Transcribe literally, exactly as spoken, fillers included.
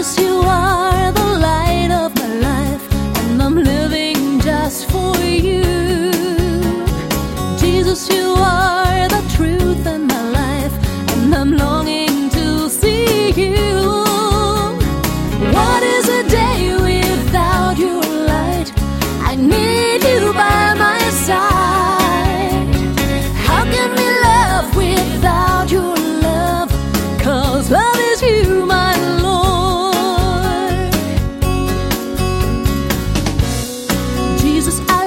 Jesus, you are the light of my life, and I'm living just for you. Jesus, you are the truth in my life, and I'm longing to see you. What is a day without your light? I need you by my side. How can we love without your love? 'Cause love is you, my Lord. Jesus, I